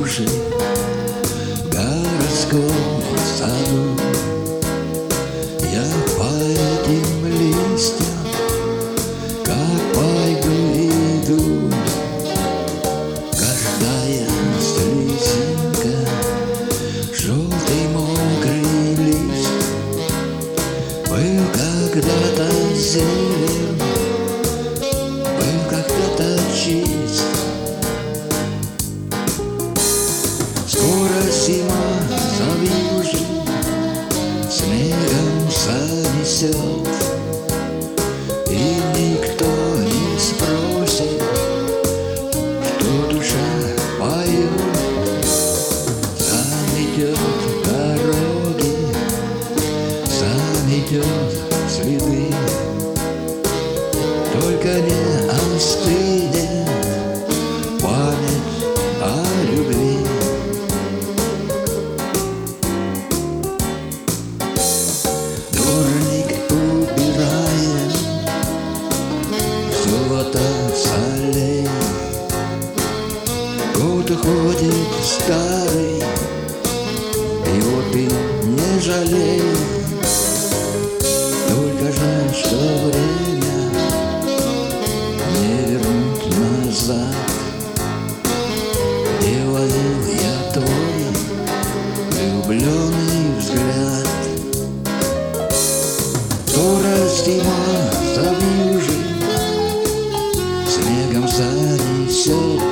завьюжи в городском саду. Я по этим листьям, как пойду иду, каждая слезинка желтый мокрый лист был когда-то зелен, был когда-то чист. Скоро зима завьюжит, снегом занесет, и никто не спросит, что душа поет. Заметет дороги, заметет следы, только не остынет память о любви. Дворник убирает золото солей, год уходит старый, и вот ты не жалей. Только жаль, что время не вернуть назад. Где ловил я твой влюбленный взгляд? Скоро зима завьюжит, снегом занесет,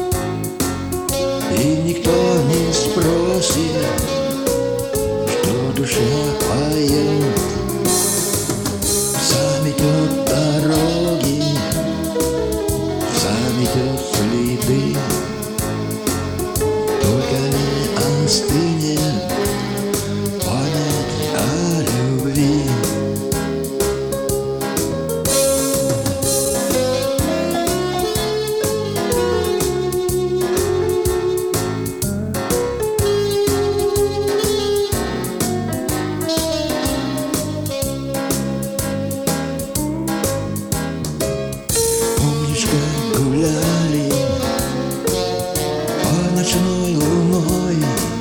и никто не спросит, что душа поет. Заметет дороги, заметет следы, только не остынет память о любви. Гуляли под ночной луной,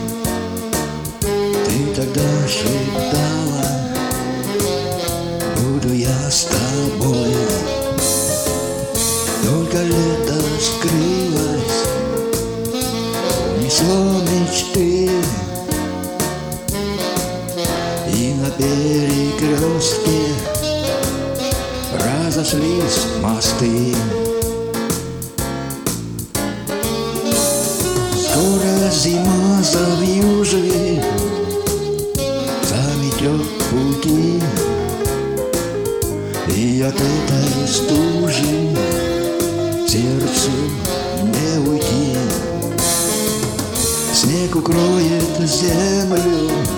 ты тогда шептала: буду я с тобой. Только лето скрылось, несло мечты, и на перекрестке разошлись мосты. Скоро зима завьюжит, заметет пути, и от этой стужи сердцу не уйти. Снег укроет землю